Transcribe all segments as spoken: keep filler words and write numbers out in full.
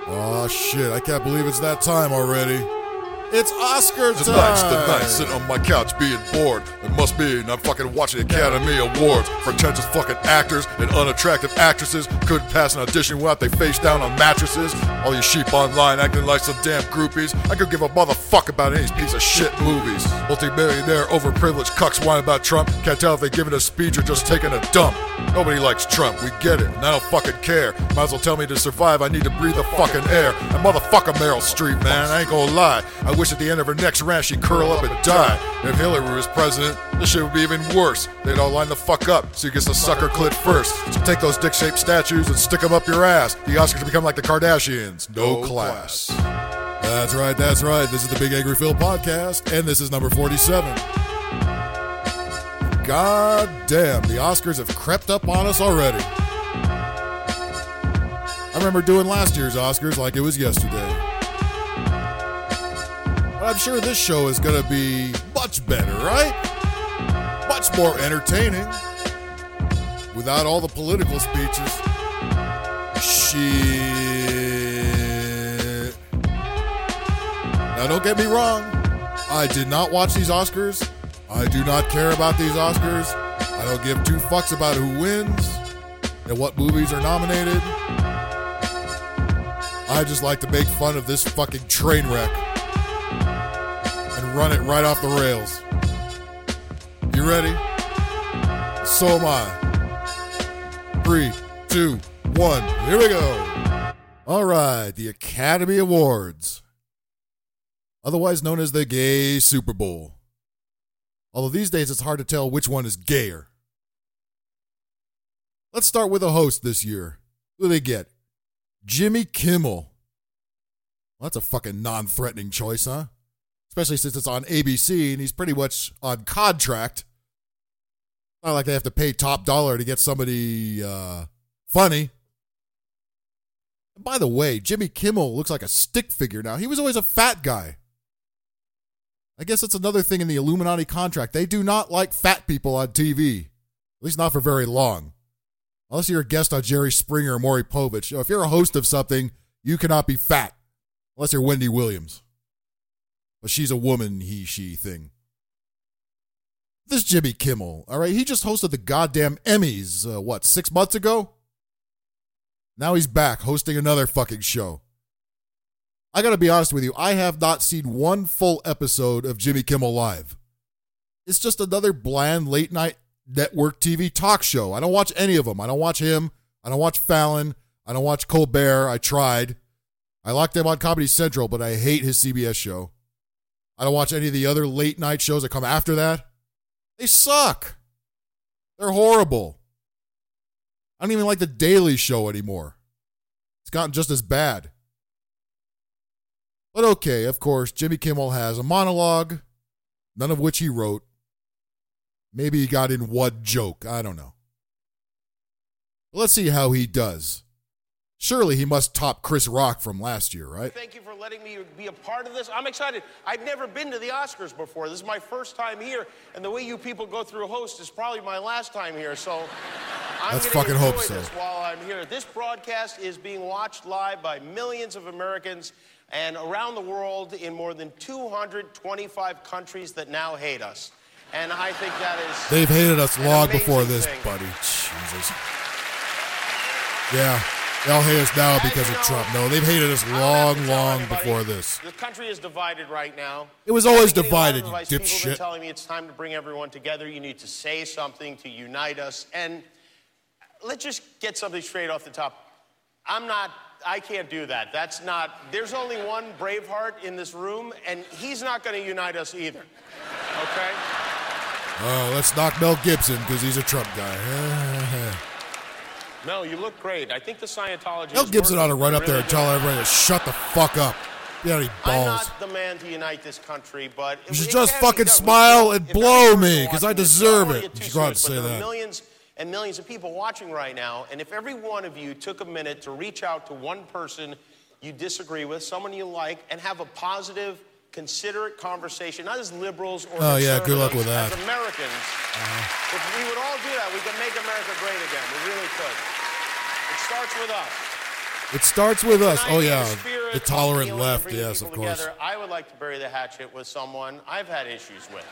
Oh shit, I can't believe it's that time already. It's Oscar time! Tonight's the night, sitting on my couch being bored. It must be, and I'm fucking watching Academy Awards. Pretentious fucking actors and unattractive actresses couldn't pass an audition without they face down on mattresses. All you sheep online acting like some damn groupies. I could give a motherfucker about any piece of shit movies. Multi-millionaire, overprivileged cucks whine about Trump. Can't tell if they're giving a speech or just taking a dump. Nobody likes Trump, we get it, and I don't fucking care. Might as well tell me to survive, I need to breathe the fucking air. And motherfucker Meryl Streep, man, I ain't gonna lie. I wish at the end of her next rant she'd curl up and die. If Hillary was president, this shit would be even worse. They'd all line the fuck up so you get the sucker clit first. So take those dick-shaped statues and stick them up your ass. The Oscars will become like the Kardashians. No, no class. class. That's right, that's right. This is the Big Angry Phil podcast, and this is number forty-seven. God damn, the Oscars have crept up on us already. I remember doing last year's Oscars like it was yesterday. But I'm sure this show is going to be much better, right? Much more entertaining. Without all the political speeches. Shit. Now, don't get me wrong. I did not watch these Oscars. I do not care about these Oscars. I don't give two fucks about who wins and what movies are nominated. I just like to make fun of this fucking train wreck and run it right off the rails. You ready? So am I. Three, two, one, here we go. All right, the Academy Awards, otherwise known as the Gay Super Bowl. Although these days it's hard to tell which one is gayer. Let's start with a host this year. Who do they get? Jimmy Kimmel. Well, that's a fucking non-threatening choice, huh? Especially since it's on A B C and he's pretty much on contract. Not like they have to pay top dollar to get somebody uh, funny. And by the way, Jimmy Kimmel looks like a stick figure now. He was always a fat guy. I guess that's another thing in the Illuminati contract. They do not like fat people on T V. At least not for very long. Unless you're a guest on Jerry Springer or Maury Povich. You know, if you're a host of something, you cannot be fat. Unless you're Wendy Williams. But she's a woman, he, she thing. This Jimmy Kimmel, all right, he just hosted the goddamn Emmys, uh, what, six months ago? Now he's back hosting another fucking show. I gotta be honest with you, I have not seen one full episode of Jimmy Kimmel Live. It's just another bland late night network T V talk show. I don't watch any of them. I don't watch him. I don't watch Fallon. I don't watch Colbert. I tried. I liked him on Comedy Central, but I hate his C B S show. I don't watch any of the other late night shows that come after that. They suck. They're horrible. I don't even like The Daily Show anymore. It's gotten just as bad. But okay, of course, Jimmy Kimmel has a monologue, none of which he wrote. Maybe he got in one joke. I don't know. But let's see how he does. Surely he must top Chris Rock from last year, right? Thank you for letting me be a part of this. I'm excited. I've never been to the Oscars before. This is my first time here, and the way you people go through a host is probably my last time here, so I'm Let's going fucking to hope enjoy so. this while I'm here. This broadcast is being watched live by millions of Americans and around the world in more than two hundred twenty-five countries that now hate us. And I think that is They've hated us long before this, thing. buddy. Jesus. Yeah. They all hate us now because of Trump. No, they've hated us long, long before this. The country is divided right now. It was always I'm getting a lot of divided, you advice. People have been dipshit. telling me it's time to bring everyone together. You need to say something to unite us. And let's just get something straight off the top. I'm not, I can't do that. That's not, there's only one Braveheart in this room, and he's not going to unite us either. Okay? Oh, let's knock Mel Gibson because he's a Trump guy. Mel, you look great. I think the Scientology Mel is Gibson ought to run working up there really and tell good. everybody to shut the fuck up. You got any I'm balls? not the man to unite this country, but You should it just can be fucking done. smile and If blow every me, person 'cause I watching this- deserve I don't wanna it. get too You should go out and serious, say but there that. are millions and millions of people watching right now, and if every one of you took a minute to reach out to one person you disagree with, someone you like, and have a positive, considerate conversation, not as liberals or Oh, yeah, good luck conservatives, with that. as Americans. Uh-huh. If we would all do that, we could make America great again. We really could. It starts with us. It starts with us. Tonight, Oh, in yeah. spirit The of tolerant healing and left. bringing Yes, of people course. together, I would like to bury the hatchet with someone I've had issues with.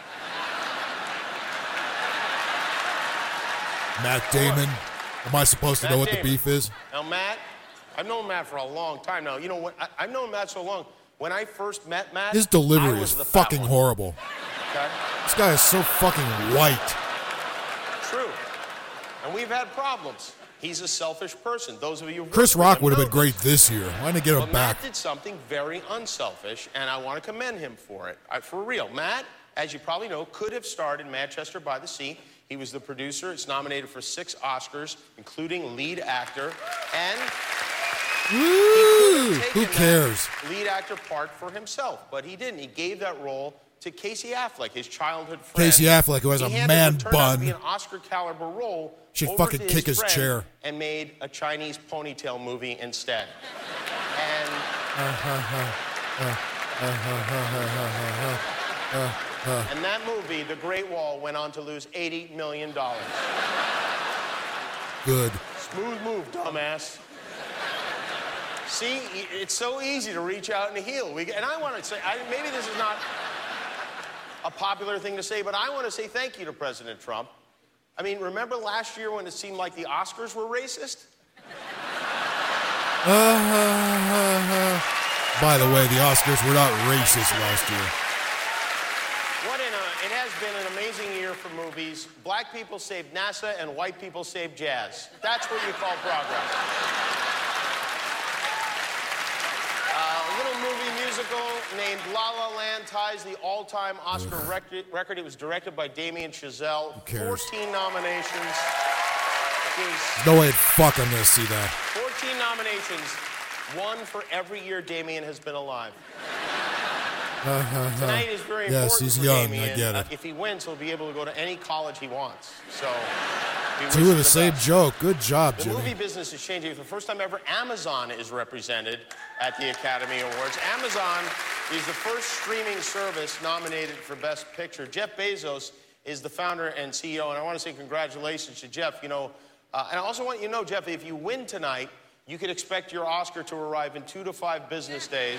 Matt Damon. Am I supposed to Matt know what Damon. the beef is? Now, Matt, I've known Matt for a long time now. You know what? I- I've known Matt so long. When I first met Matt, His I delivery was is the fat fucking one, horrible. Okay? This guy is so fucking white. True. And we've had problems. He's a selfish person. Those of you who Chris worked with Rock him would have know been great this. this year. Why didn't they get him But back? Matt did something very unselfish, and I want to commend him for it. I, for real. Matt, as you probably know, could have starred in Manchester by the Sea. He was the producer. It's nominated for six Oscars, including lead actor. And Woo! he could have Who taken cares? that lead actor part for himself, but he didn't. He gave that role to Casey Affleck, his childhood friend. Casey Affleck, who has He a handed man what turned out to be bun. an Oscar caliber role. Should over fucking to kick his friend chair. And made a Chinese ponytail movie instead. And and that movie, The Great Wall, went on to lose eighty million dollars. Good. Smooth move, dumbass. See, it's so easy to reach out and heal. We, and I want to say, I, maybe this is not a popular thing to say, but I want to say thank you to President Trump. I mean, remember last year when it seemed like the Oscars were racist? By the way, the Oscars were not racist last year. What in a, it has been an amazing year for movies. Black people saved NASA and white people saved jazz. That's what you call progress. Uh, a little movie musical named La La Land ties the all-time Oscar rec- record. It was directed by Damien Chazelle. Who cares? fourteen nominations. There's No way in fuck I'm gonna see that. fourteen nominations. One for every year Damien has been alive. Tonight is very Yes, important he's for young, I Damien. get it. Uh, if he wins, he'll be able to go to any college he wants. So, we wish Two him of the same best. joke. Good job, The Jimmy. movie business is changing. For the first time ever, Amazon is represented at the Academy Awards. Amazon is the first streaming service nominated for Best Picture. Jeff Bezos is the founder and C E O, and I want to say congratulations to Jeff. You know, uh, and I also want you to know, Jeff, if you win tonight, you could expect your Oscar to arrive in two to five business days,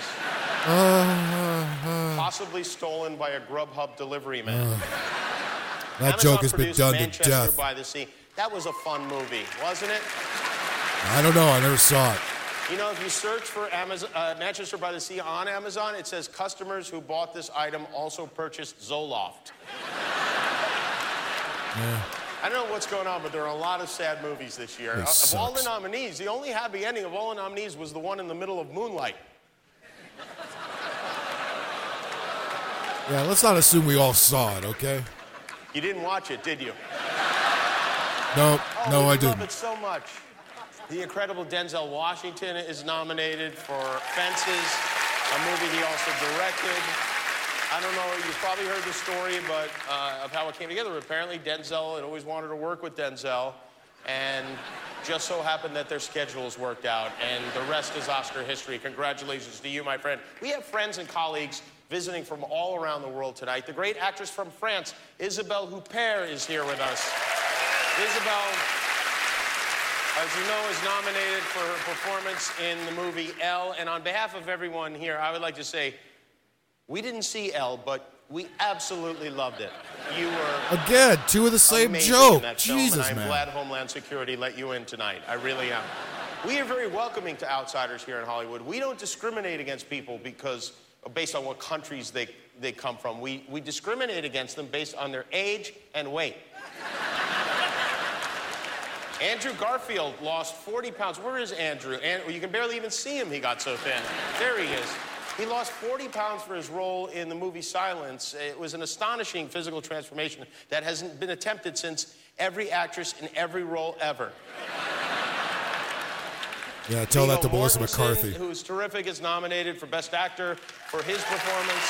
possibly stolen by a Grubhub delivery man. That Amazon joke has been produced done to Manchester death. by the Sea. That was a fun movie, wasn't it? I don't know. I never saw it. You know, if you search for Amazon, uh, Manchester by the Sea on Amazon, it says customers who bought this item also purchased Zoloft. Yeah. I don't know what's going on, but there are a lot of sad movies this year. It Uh, of all the sucks. nominees, the only happy ending of all the nominees was the one in the middle of Moonlight. Yeah, let's not assume we all saw it, okay? You didn't watch it, did you? No, Oh, no, we I love didn't. it so much. The incredible Denzel Washington is nominated for Fences, a movie he also directed. I don't know, you've probably heard the story, but uh, of how it came together. Apparently, Denzel had always wanted to work with Denzel, and just so happened that their schedules worked out, and the rest is Oscar history. Congratulations to you, my friend. We have friends and colleagues visiting from all around the world tonight. The great actress from France, Isabelle Huppert, is here with us. Isabelle, as you know, is nominated for her performance in the movie Elle, and on behalf of everyone here, I would like to say, we didn't see Elle, but we absolutely loved it. You were Again, two of the same amazing in joke. that film, Jesus, and I'm man. glad Homeland Security let you in tonight. I really am. We are very welcoming to outsiders here in Hollywood. We don't discriminate against people because based on what countries they, they come from. We, we discriminate against them based on their age and weight. Andrew Garfield lost forty pounds. Where is Andrew? And you can barely even see him, he got so thin. There he is. He lost forty pounds for his role in the movie Silence. It was an astonishing physical transformation that hasn't been attempted since every actress in every role ever. Yeah, tell that to Viggo Melissa Mortensen, McCarthy. who's terrific, is nominated for Best Actor for his performance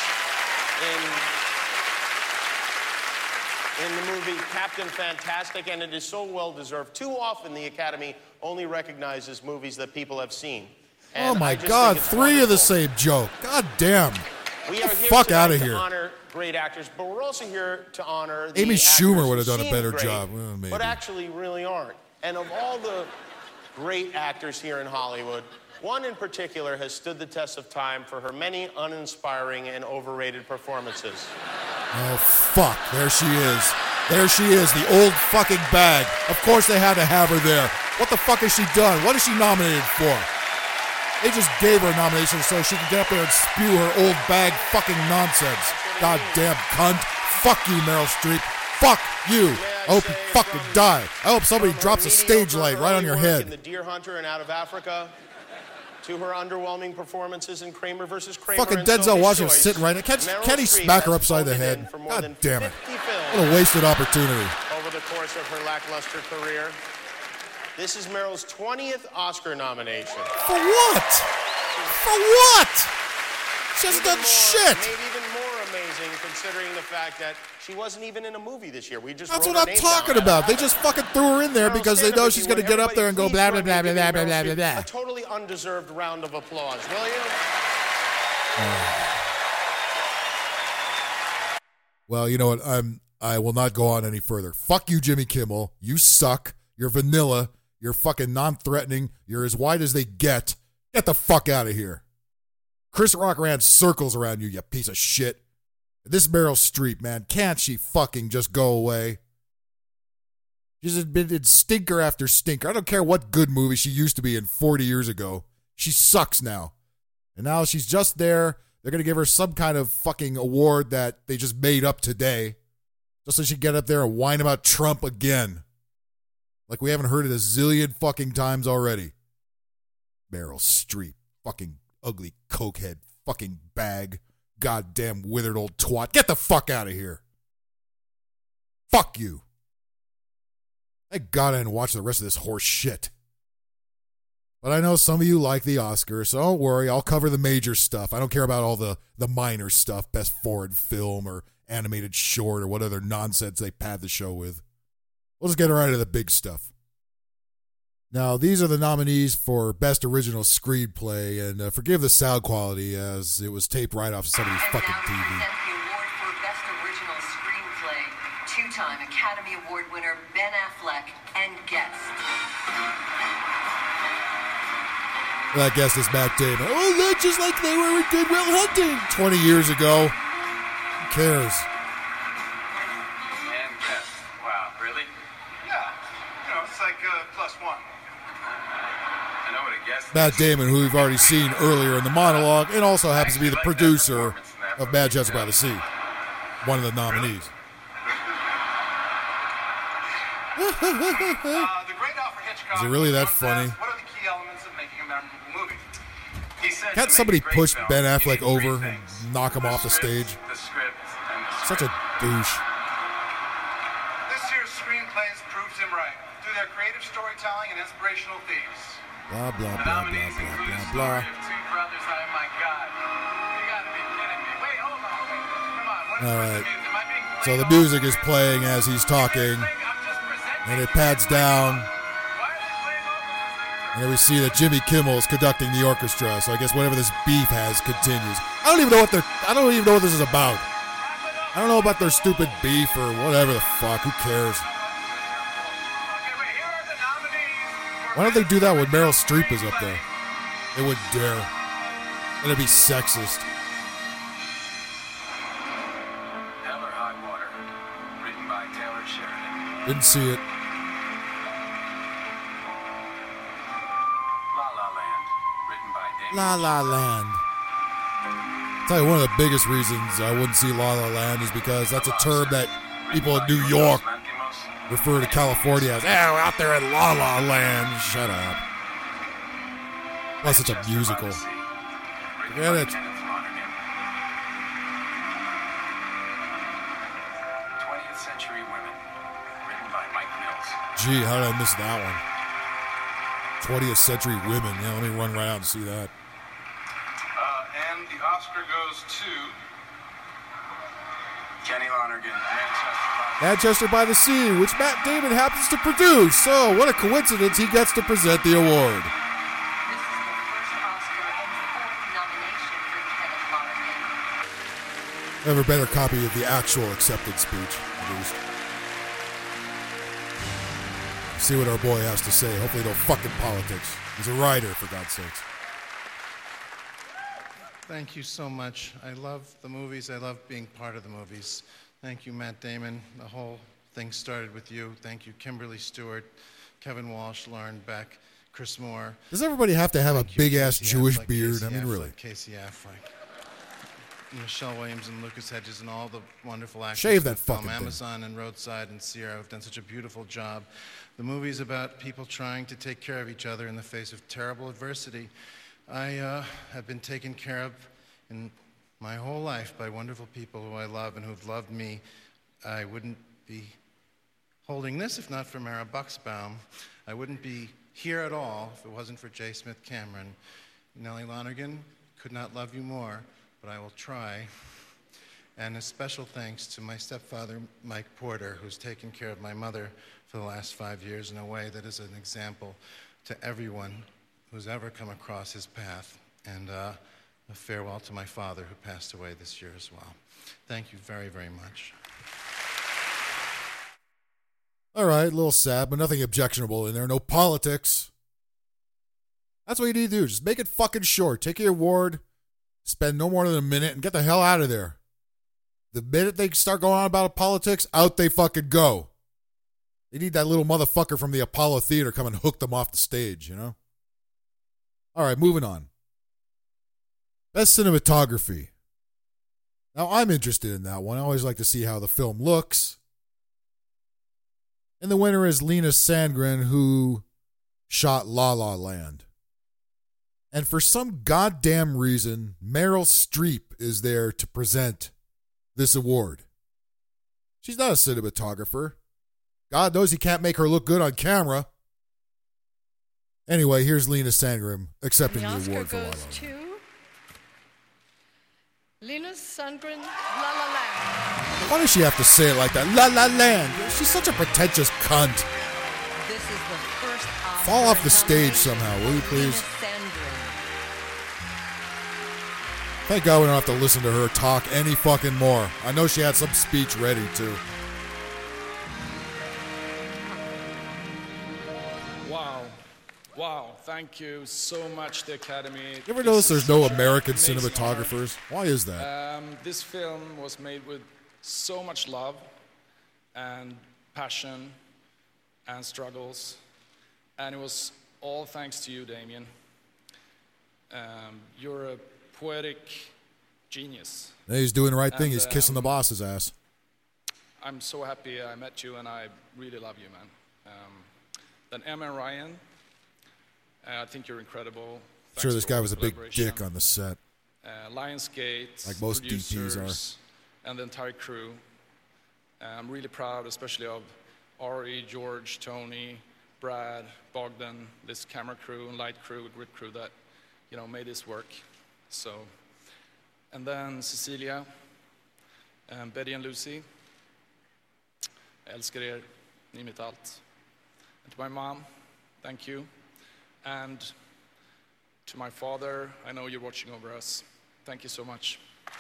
in, in the movie Captain Fantastic, and it is so well-deserved. Too often, the Academy only recognizes movies that people have seen. And Oh, my I just God. think it's Three of the wonderful. same joke. God damn. We Get are the here fuck tonight outta to here. honor great actors, but we're also here to honor the Amy actors Schumer who would have done a seem better great, job. Well, maybe. but actually really aren't. And of all the great actors here in Hollywood, One in particular has stood the test of time for her many uninspiring and overrated performances. Oh, fuck. There she is. There she is, the old fucking bag. Of course they had to have her there. What the fuck has she done? What is she nominated for? They just gave her a nomination so she can get up there and spew her old bag fucking nonsense. Goddamn cunt. Fuck you, Meryl Streep. Fuck you. I hope you fucking die. I hope somebody drops a stage light right on your head. In The Deer Hunter and Out of Africa, to her underwhelming performances in Kramer versus Kramer. Fucking and Denzel Sophie's Washington Choice, sitting right there. Can't, Meryl can't he Streep smack her has upside the folded in head? for more God than damn it. fifty films What a wasted opportunity. over the course of her lackluster career. This is Meryl's twentieth Oscar nomination. For what? For what? She hasn't Even done more- shit. Made even more amazing considering the fact that she wasn't even in a movie this year. We just That's wrote what her I'm name talking down. about. They just fucking threw her in there Meryl, because they stand know up she's if going you to get would. up there and go Everybody, blah, please blah, blah, join me blah, in blah, giving blah, Meryl blah, Streep blah. A totally undeserved round of applause, will you? Well, you know what? I'm, I will not go on any further. Fuck you, Jimmy Kimmel. You suck. You're vanilla. You're fucking non-threatening. You're as wide as they get. Get the fuck out of here. Chris Rock ran circles around you, you piece of shit. This Meryl Streep, man, can't she fucking just go away? She's admitted stinker after stinker. I don't care what good movie she used to be in forty years ago. She sucks now. And now she's just there. They're going to give her some kind of fucking award that they just made up today. Just so she can get up there and whine about Trump again. Like we haven't heard it a zillion fucking times already. Meryl Streep. Fucking ugly cokehead. Fucking bag. Goddamn withered old twat. Get the fuck out of here. Fuck you. Thank God I didn't watch the rest of this horse shit. But I know some of you like the Oscars, so don't worry. I'll cover the major stuff. I don't care about all the, the minor stuff. Best foreign film or animated short or what other nonsense they pad the show with. We'll just get right into the big stuff. Now, these are the nominees for Best Original Screenplay, and uh, forgive the sound quality as it was taped right off somebody's fucking T V. And now to present the award for Best Original Screenplay, two-time Academy Award winner Ben Affleck and guest. That guest is Matt Damon. Oh, look, just like they were in Good Will Hunting twenty years ago. Who cares? And guest. Wow, really? Yeah. You know, it's like uh, plus one. I know what a guest Matt is. Damon, who we've already seen earlier in the monologue, and also happens to be the producer of Manchester by the Sea, one of the nominees. Uh, the great Alfred Hitchcock. Is it really that once funny? asked, what are the key elements of making a memorable movie? He said, Can't "To make somebody a great push film, Ben you Affleck need three over and things. knock him The off the script, stage? The script and the Such a script. douche. This year's screenplays proves him right through their creative storytelling and inspirational themes. Blah, blah, The blah, blah, nominees blah, include a blah, story blah. of two brothers. Oh my God! You gotta be kidding me! Wait, hold on, wait, come on. What is All with right. the music? Am I being So played the off? music is playing as he's talking, I'm just presenting. and it pads down, Why is it playing off? and then we see that Jimmy Kimmel is conducting the orchestra. So I guess whatever this beef has continues. I don't even know what they're. I don't even know what this is about. I don't know about their stupid beef or whatever the fuck. Who cares? Okay, wait, here are the nominees for Why don't they do that when Meryl Streep is up there? They wouldn't dare. That'd be sexist. Hell or High Water, written by Taylor Sheridan. Didn't see it. La La Land, written by Damien La La Land. I'll tell you, one of the biggest reasons I wouldn't see La La Land is because that's a term that people in New York refer to California as. Yeah, we're out there in La La Land. Shut up. That's such a musical. Forget it. twentieth Century Women, written by Mike Mills. Gee, how did I miss that one? twentieth Century Women. Yeah, let me run right out and see that. Uh, and the Oscar goes to Kenny Lonergan, Manchester. Manchester by the Sea, which Matt Damon happens to produce. So, what a coincidence he gets to present the award. This is the first Oscar and fourth nomination for Kenneth Lonergan. I have a better copy of the actual acceptance speech, at least. See what our boy has to say. Hopefully no fucking politics. He's a writer, for God's sakes. Thank you so much. I love the movies. I love being part of the movies. Thank you, Matt Damon. The whole thing started with you. Thank you, Kimberly Stewart, Kevin Walsh, Lauren Beck, Chris Moore. Does everybody have to have Thank a you, big-ass Casey Jewish Affleck, beard? Casey I mean, Affleck, really. Casey Affleck, Michelle Williams and Lucas Hedges and all the wonderful actors. Shave in that the film. fucking thing. Amazon and Roadside and Sierra have done such a beautiful job. The movie's about people trying to take care of each other in the face of terrible adversity. I uh, have been taken care of in my whole life by wonderful people who I love and who've loved me. I wouldn't be holding this if not for Mara Buxbaum. I wouldn't be here at all if it wasn't for J. Smith Cameron. Nellie Lonergan, could not love you more, but I will try. And a special thanks to my stepfather, Mike Porter, who's taken care of my mother for the last five years in a way that is an example to everyone who's ever come across his path. And uh, a farewell to my father, who passed away this year as well. Thank you very, very much. All right, a little sad, but nothing objectionable in there. No politics. That's what you need to do. Just make it fucking short. Take your award, spend no more than a minute, and get the hell out of there. The minute they start going on about politics, out they fucking go. They need that little motherfucker from the Apollo Theater come and hook them off the stage, you know? All right, moving on. Best cinematography. Now, I'm interested in that one. I always like to see how the film looks. And the winner is Lena Sandgren, who shot La La Land. And for some goddamn reason, Meryl Streep is there to present this award. She's not a cinematographer. God knows he can't make her look good on camera. Anyway, here's Lena Sandgren accepting the, the award for La La goes Land. to Lena Sandgren, La La Land. Why does she have to say it like that? La La Land. She's such a pretentious cunt. This is the first Oscar Fall off the stage nomination somehow, will you for please? Lena Sandgren. Thank God we don't have to listen to her talk any fucking more. I know she had some speech ready, too. Wow. Wow. Thank you so much, the Academy. You ever This notice is there's no such an American amazing cinematographers? Why is that? honor. Um, this film was made with so much love and passion and struggles. And it was all thanks to you, Damien. Um, you're a poetic genius. Hey, he's doing the right thing. And, He's kissing the um, boss's ass. I'm so happy I met you, and I really love you, man. Um, then Emma and Ryan, uh, I think you're incredible. I'm sure this Thanks for guy all was a the big collaboration. dick on the set. Uh, Lionsgate, Like most D Ps are. producers, and the entire crew. Uh, I'm really proud, especially of Ari, George, Tony, Brad, Bogdan, this camera crew and light crew, grid crew that, you know, made this work. So, and then Cecilia, and Betty and Lucy. Jag älskar er, ni är mitt allt. And to my mom, thank you. And to my father, I know you're watching over us. Thank you so much.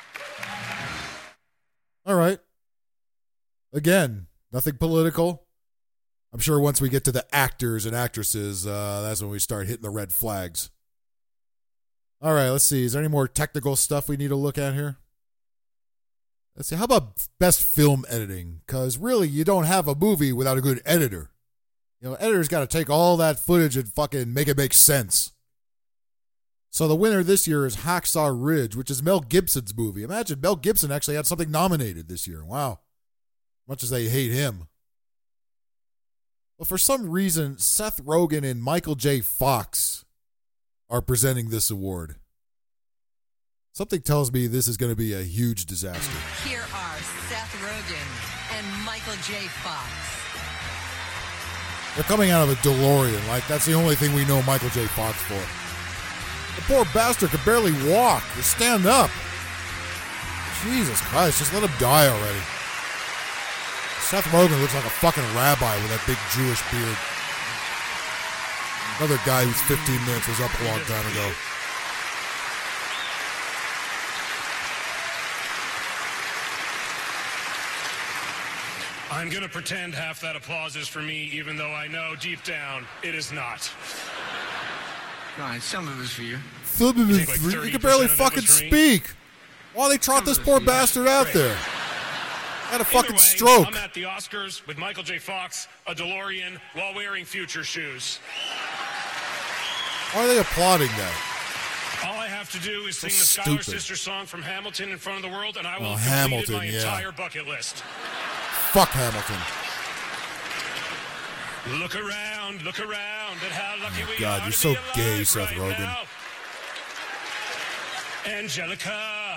All right. Again, nothing political. I'm sure once we get to the actors and actresses, uh, that's when we start hitting the red flags. All right, let's see. Is there any more technical stuff we need to look at here? Let's see. How about best film editing? Because really, you don't have a movie without a good editor. You know, editors got to take all that footage and fucking make it make sense. So the winner this year is Hacksaw Ridge, which is Mel Gibson's movie. Imagine Mel Gibson actually had something nominated this year. Wow. Much as they hate him. But for some reason, Seth Rogen and Michael J. Fox are presenting this award. Something tells me this is going to be a huge disaster. Here are Seth Rogen and Michael J. Fox. They're coming out of a DeLorean. Like, that's the only thing we know Michael J. Fox for. The poor bastard could barely walk or stand up. Jesus Christ, just let him die already. Seth Rogen looks like a fucking rabbi with that big Jewish beard. Another guy who's fifteen minutes was up a long time ago. I'm going to pretend half that applause is for me, even though I know deep down it is not. Right, some of it's for you. Some of Take his, like he can barely thirty percent of it fucking was dream. speak. Why they trot this poor bastard out there? Had a fucking Either way, stroke. I'm at the Oscars with Michael J. Fox, a DeLorean, while wearing Future shoes. Why are they applauding that? All I have to do is So sing the Schuyler stupid. Sisters song from Hamilton in front of the world, and I will Oh, have completed Hamilton, my yeah. entire bucket list. Fuck Hamilton. Look around, look around at how lucky we God, are you're to so be alive gay, Seth right Rogen. now. Angelica.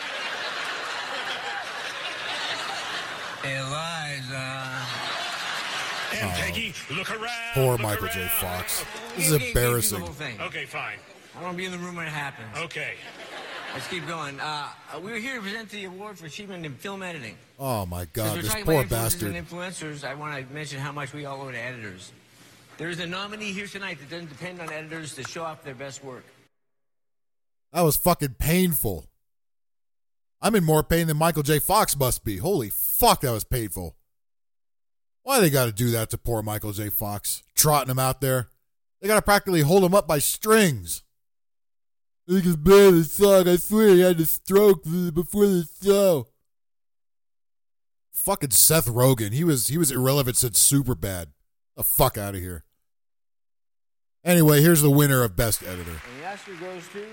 Eliza. And Peggy, look around. Poor look Michael J. around. Fox. This is Okay, okay, embarrassing. do the whole thing. Okay, fine. I want to be in the room when it happens. Okay. Let's keep going. Uh, we were here to present the award for achievement in film editing. Oh my Since God, we're this talking poor about influencers bastard. and influencers, I want to mention how much we all owe to editors. There is a nominee here tonight that doesn't depend on editors to show off their best work. That was fucking painful. I'm in more pain than Michael J. Fox must be. Holy fuck, that was painful. Why they got to do that to poor Michael J. Fox? Trotting him out there. They got to practically hold him up by strings. I think it's bad the song. I swear he had a stroke before the show. Fucking Seth Rogen. He was he was irrelevant since Superbad. The fuck out of here. Anyway, here's the winner of Best Editor. And the Oscar goes to...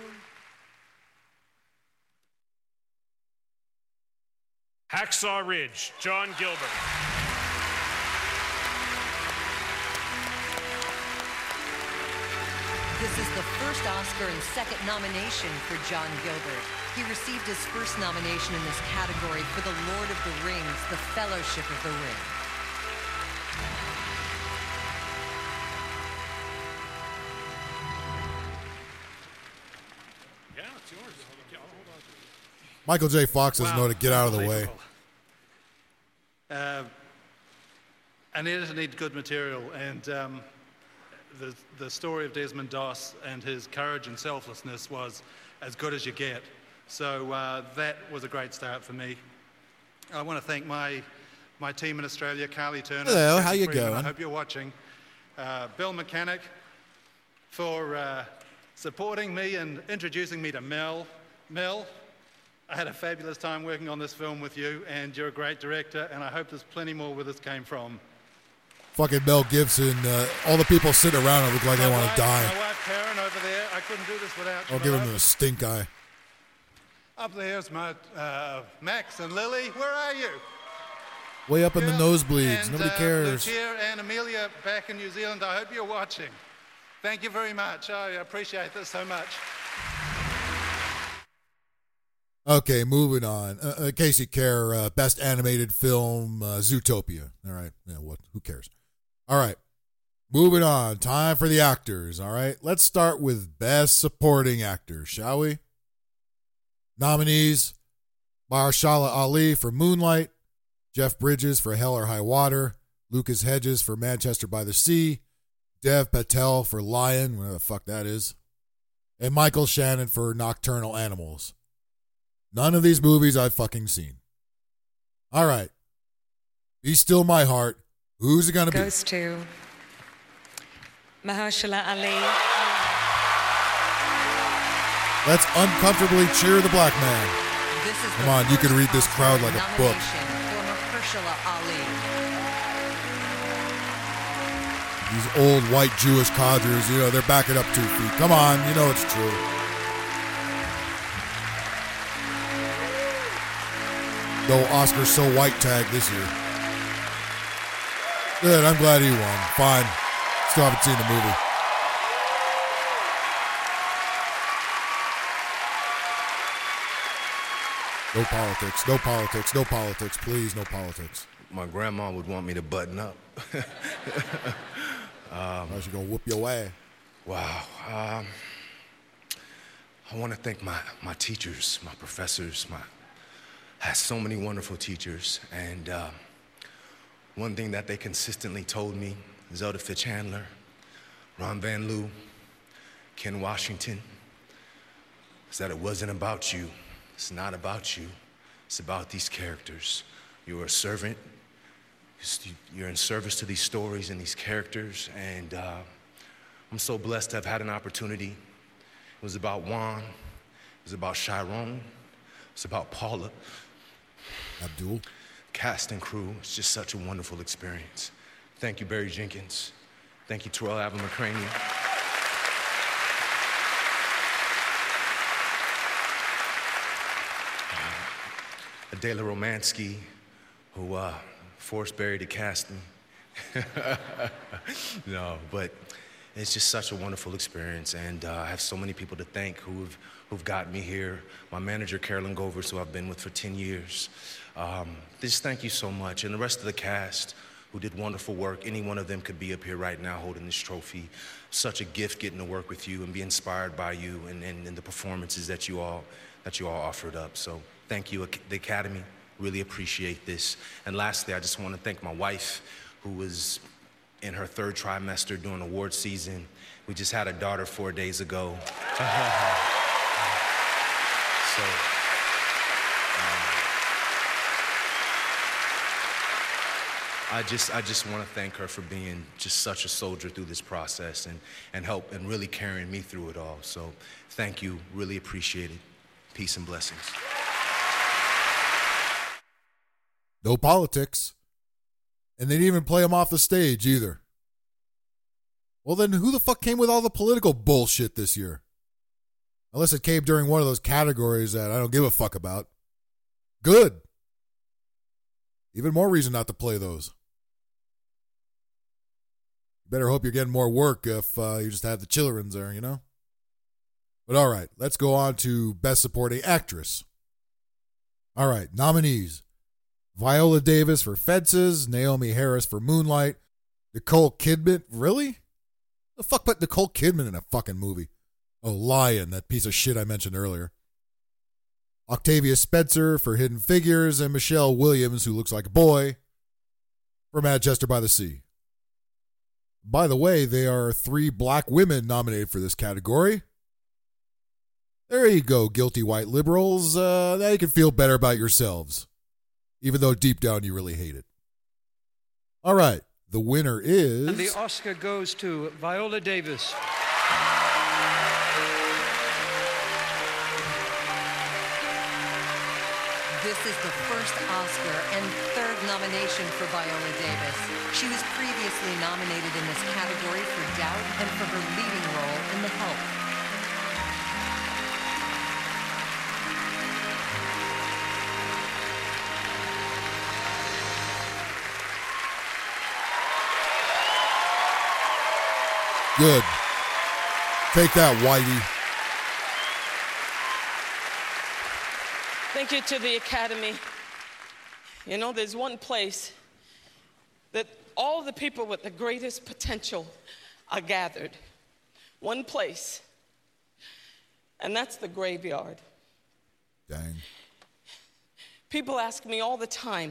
Hacksaw Ridge, John Gilbert. This is the first Oscar and second nomination for John Gilbert. He received his first nomination in this category for The Lord of the Rings, The Fellowship of the Ring. Yeah, it's yours. Yeah, I'll hold on to it. Michael J. Fox doesn't Wow, know to get out of the way. unbelievable. Uh, an editor needs good material, and um, the, the story of Desmond Doss and his courage and selflessness was as good as you get. So uh, that was a great start for me. I want to thank my, my team in Australia, Carly Turner. Hello, Kathy how you Freeman, going? I hope you're watching. Uh, Bill Mechanic for uh, supporting me and introducing me to Mel. Mel, I had a fabulous time working on this film with you, and you're a great director, and I hope there's plenty more where this came from. Fucking Mel Gibson. Uh, all the people sitting around him look like they My want wife- to die. My wife Karen over there, I couldn't do this without you. I'll my give him love. the stink eye. Up there's my uh, Max and Lily. Where are you? Way up in the nosebleeds. And, Nobody uh, cares. Lucia and Amelia back in New Zealand. I hope you're watching. Thank you very much. I appreciate this so much. Okay, moving on. Uh, uh, Casey Kerr, uh, best animated film, uh, Zootopia. All right. Yeah, what? Who cares? All right. Moving on. Time for the actors. All right. Let's start with best supporting actor, shall we? Nominees: Mahershala Ali for Moonlight, Jeff Bridges for Hell or High Water, Lucas Hedges for Manchester by the Sea, Dev Patel for Lion, whatever the fuck that is, and Michael Shannon for Nocturnal Animals. None of these movies I've fucking seen. All right. Be Still My Heart. Who's it going to be? Goes to Mahershala Ali. Let's uncomfortably cheer the black man. This is Come the on, you can first read this crowd like a Oscar book. nomination for Mahershala Ali. These old white Jewish codgers, you know, they're backing up two feet. Come on, you know it's true. No Oscar So White tag this year. Good, I'm glad he won. Fine. Still haven't seen the movie. No politics, no politics, no politics. Please, no politics. My grandma would want me to button up. um, I should go whoop your ass. Wow. Um, I want to thank my, my teachers, my professors. My I had so many wonderful teachers. And uh, one thing that they consistently told me, Zelda Fitch-Handler, Ron Van Loo, Ken Washington, is that it wasn't about you. It's not about you. It's about these characters. You're a servant. You're in service to these stories and these characters. And uh, I'm so blessed to have had an opportunity It was about Juan. It was about Chiron. It was about Paula. Abdul. Cast and crew. It's just such a wonderful experience. Thank you, Barry Jenkins. Thank you, Terrell Alvin McCraney. Uh, Adela Romansky, who uh, forced Barry to cast me. No, but it's just such a wonderful experience, and uh, I have so many people to thank who've, who've got me here. My manager, Carolyn Govers, who I've been with for ten years. Um, just thank you so much, and the rest of the cast who did wonderful work. Any one of them could be up here right now holding this trophy. Such a gift getting to work with you and be inspired by you and, and, and the performances that you all that you all offered up. So thank you, the Academy. Really appreciate this. And lastly, I just want to thank my wife, who was in her third trimester during award season. We just had a daughter four days ago. So, um, I just, I just want to thank her for being just such a soldier through this process and, and help and really carrying me through it all. So thank you, really appreciate it. Peace and blessings. No politics. And they didn't even play him off the stage either. Well, then who the fuck came with all the political bullshit this year? Unless it came during one of those categories that I don't give a fuck about. Good. Even more reason not to play those. You better hope you're getting more work if uh, you just have the children's there, you know? But all right, let's go on to Best Supporting Actress. All right, nominees. Viola Davis for Fences, Naomi Harris for Moonlight, Nicole Kidman. Really? The fuck put Nicole Kidman in a fucking movie? Oh, Lion, that piece of shit I mentioned earlier. Octavia Spencer for Hidden Figures, and Michelle Williams, who looks like a boy, for Manchester by the Sea. By the way, there are three black women nominated for this category. There you go, guilty white liberals. Uh, now you can feel better about yourselves. Even though deep down you really hate it. All right, the winner is... And the Oscar goes to Viola Davis. This is the first Oscar and third nomination for Viola Davis. She was previously nominated in this category for Doubt and for her leading role in The Help. Good. Take that, Whitey. Thank you to the Academy. You know, there's one place that all the people with the greatest potential are gathered. One place. And that's the graveyard. Dang. People ask me all the time,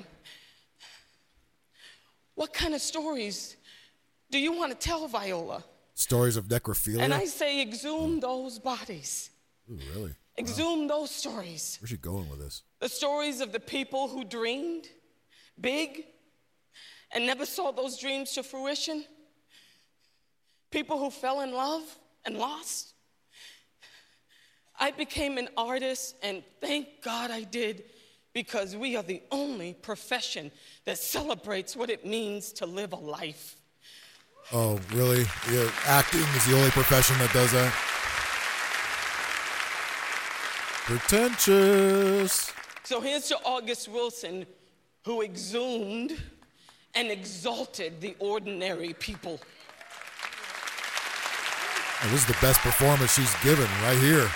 what kind of stories do you want to tell, Viola? Stories of necrophilia? And I say, exhume those bodies. Ooh, really? Exhume those stories. Where's she going with this? The stories of the people who dreamed big and never saw those dreams to fruition. People who fell in love and lost. I became an artist, and thank God I did, because we are the only profession that celebrates what it means to live a life. Oh, really? Yeah, acting is the only profession that does that? Pretentious. So here's to August Wilson, who exhumed and exalted the ordinary people. Oh, this is the best performance she's given right here.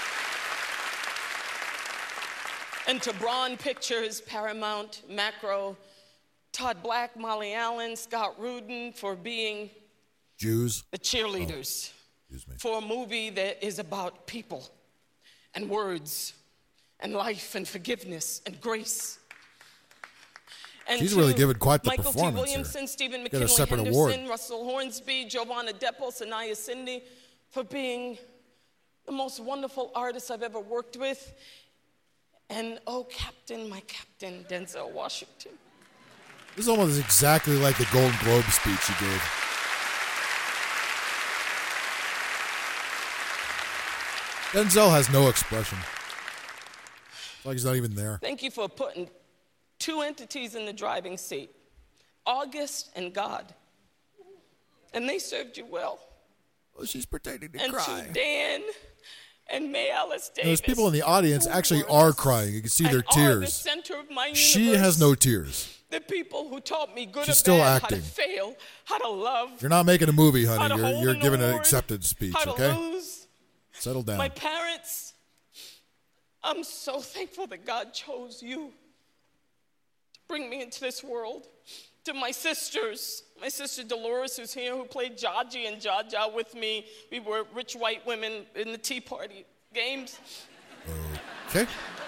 And to Braun Pictures, Paramount, Macro, Todd Black, Molly Allen, Scott Rudin for being Jews. The cheerleaders oh, for a movie that is about people and words and life and forgiveness and grace. And she's really given quite the Michael performance T. Williamson, here. Stephen Get a McKinley separate Henderson, award. Russell Hornsby, Giovanna Depo, Sanaya Cindy for being the most wonderful artist I've ever worked with. And oh, Captain, my Captain, Denzel Washington. This is almost exactly like the Golden Globe speech he gave. Denzel has no expression. It's like he's not even there. Thank you for putting two entities in the driving seat, August and God. And they served you well. Oh, she's pretending to and cry. And to Dan and May Alice Davis. And those people in the audience actually are crying. You can see their tears. The center of my she universe. has no tears. The people who taught me good She's or still bad, acting. how to fail, how to love. You're not making a movie, honey. How to You're hold you're an giving an award, acceptance speech, how to okay? lose. Settle down. My parents, I'm so thankful that God chose you to bring me into this world. To my sisters, my sister Dolores, who's here, who played Jaji and Jaja with me. We were rich white women in the Tea Party games. Okay.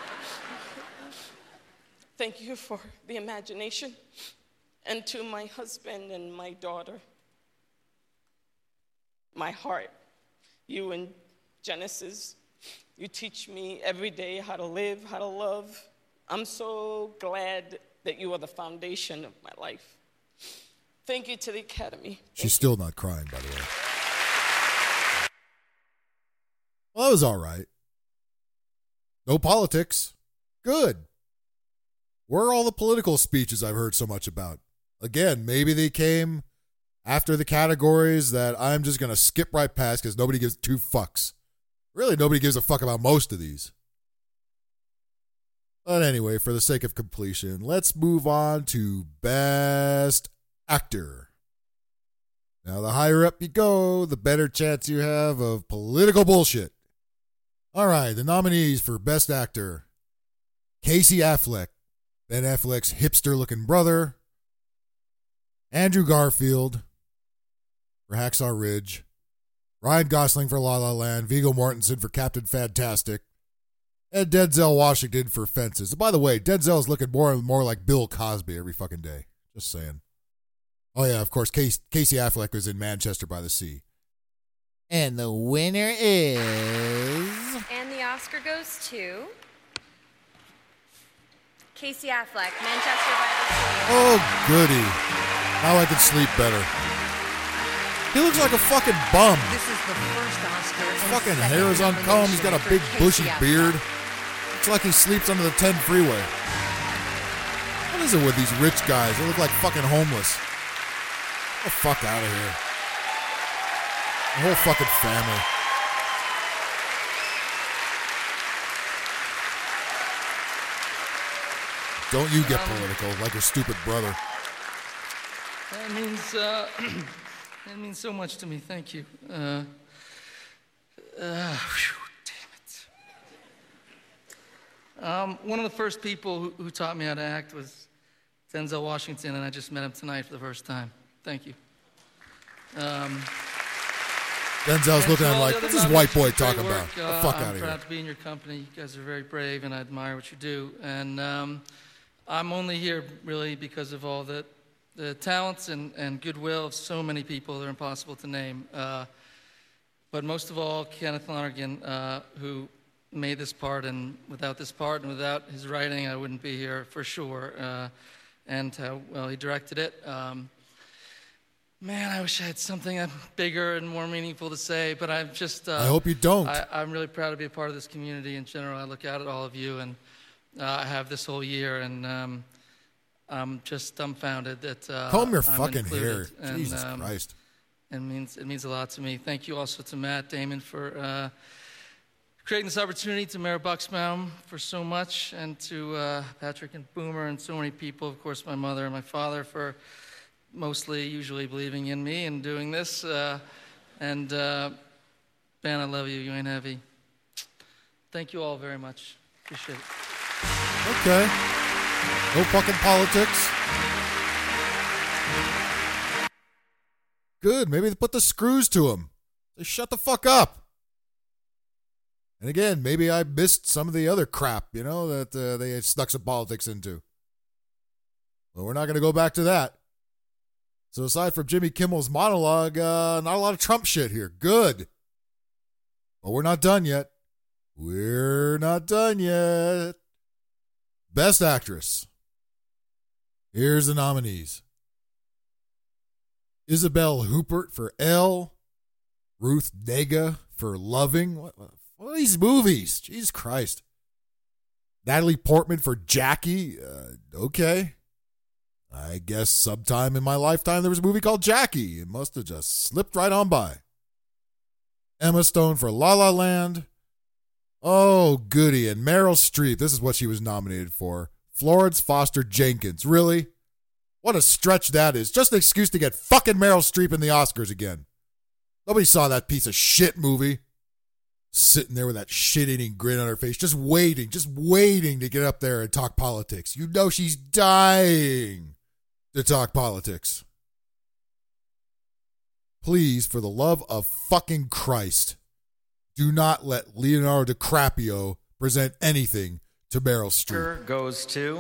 Thank you for the imagination. And to my husband and my daughter, my heart, you and Genesis, you teach me every day how to live, how to love. I'm so glad that you are the foundation of my life. Thank you to the Academy. She's still not crying, by the way. Well, that was all right. No politics. Good. Where are all the political speeches I've heard so much about? Again, maybe they came after the categories that I'm just going to skip right past because nobody gives two fucks. Really, nobody gives a fuck about most of these. But anyway, for the sake of completion, let's move on to Best Actor. Now, the higher up you go, the better chance you have of political bullshit. All right, the nominees for Best Actor: Casey Affleck, Ben Affleck's hipster-looking brother; Andrew Garfield for Hacksaw Ridge; Ryan Gosling for La La Land; Viggo Mortensen for Captain Fantastic; and Denzel Washington for Fences. And by the way, Denzel's looking more and more like Bill Cosby every fucking day. Just saying. Oh yeah, of course, Casey, Casey Affleck was in Manchester by the Sea. And the winner is... And the Oscar goes to Casey Affleck, Manchester by the Sea. Oh, goody. Now I can sleep better. He looks like a fucking bum. This is the first Oscar. His fucking hair is uncombed. He's got a big bushy beard. Looks like he sleeps under the ten freeway. What is it with these rich guys? They look like fucking homeless. Get the fuck out of here. The whole fucking family. Don't you get political like your stupid brother. That means, uh, that means so much to me. Thank you. Uh, uh, whew, damn it. Um, one of the first people who, who taught me how to act was Denzel Washington, and I just met him tonight for the first time. Thank you. Um, Denzel's looking at him like, what's this white boy talking work. about? Get the Uh, fuck I'm out of proud here. to be in your company. You guys are very brave, and I admire what you do. And um, I'm only here really because of all the, the talents and, and goodwill of so many people that are impossible to name. Uh, but most of all, Kenneth Lonergan, uh, who made this part, and without this part and without his writing, I wouldn't be here for sure. Uh, and how well he directed it. Um, Man, I wish I had something bigger and more meaningful to say, but I'm just... Uh, I hope you don't. I, I'm really proud to be a part of this community in general. I look out at all of you, and uh, I have this whole year, and um, I'm just dumbfounded that uh, Comb your I'm fucking included. hair. And, Jesus um, Christ. It means, it means a lot to me. Thank you also to Matt Damon for uh, creating this opportunity, to Mayor Bucksbaum for so much, and to uh, Patrick and Boomer and so many people, of course, my mother and my father for... mostly usually believing in me and doing this. Uh, and uh, Ben, I love you. You ain't heavy. Thank you all very much. Appreciate it. Okay. No fucking politics. Good. Maybe they put the screws to him. They shut the fuck up. And again, maybe I missed some of the other crap, you know, that uh, they had snuck some politics into. Well, we're not going to go back to that. So aside from Jimmy Kimmel's monologue, uh, not a lot of Trump shit here. Good. But we're not done yet. We're not done yet. Best Actress. Here's the nominees. Isabelle Huppert for Elle. Ruth Negga for Loving. What, what the All these movies. Jesus Christ. Natalie Portman for Jackie. Uh, okay. I guess sometime in my lifetime there was a movie called Jackie. It must have just slipped right on by. Emma Stone for La La Land. Oh, goody. And Meryl Streep. This is what she was nominated for. Florence Foster Jenkins. Really? What a stretch that is. Just an excuse to get fucking Meryl Streep in the Oscars again. Nobody saw that piece of shit movie. Sitting there with that shit-eating grin on her face, just waiting, just waiting to get up there and talk politics. You know she's dying to talk politics. Please, for the love of fucking Christ, do not let Leonardo DiCaprio present anything to Meryl Streep. Goes to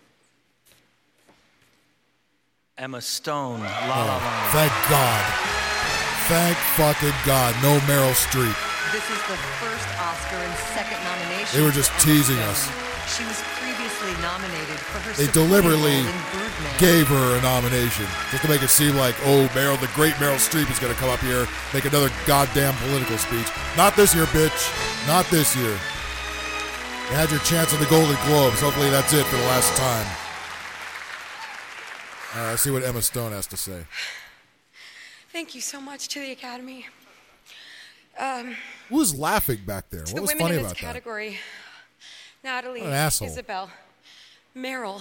Emma Stone. La Oh, La Land. thank God. Thank fucking God. No Meryl Streep. This is the first Oscar and second nomination. They were just for Emma teasing Stone. us. She was previously nominated for her They supporting deliberately role in Birdman. gave her a nomination just to make it seem like, oh, Meryl, the great Meryl Streep is going to come up here, make another goddamn political speech. Not this year, bitch. Not this year. You had your chance on the Golden Globes. Hopefully that's it for the last time. All right, let's see what Emma Stone has to say. Thank you so much to the Academy. Um, Who was laughing back there? to What the was women funny in this about that? category, Natalie, What an asshole. Isabel, Meryl,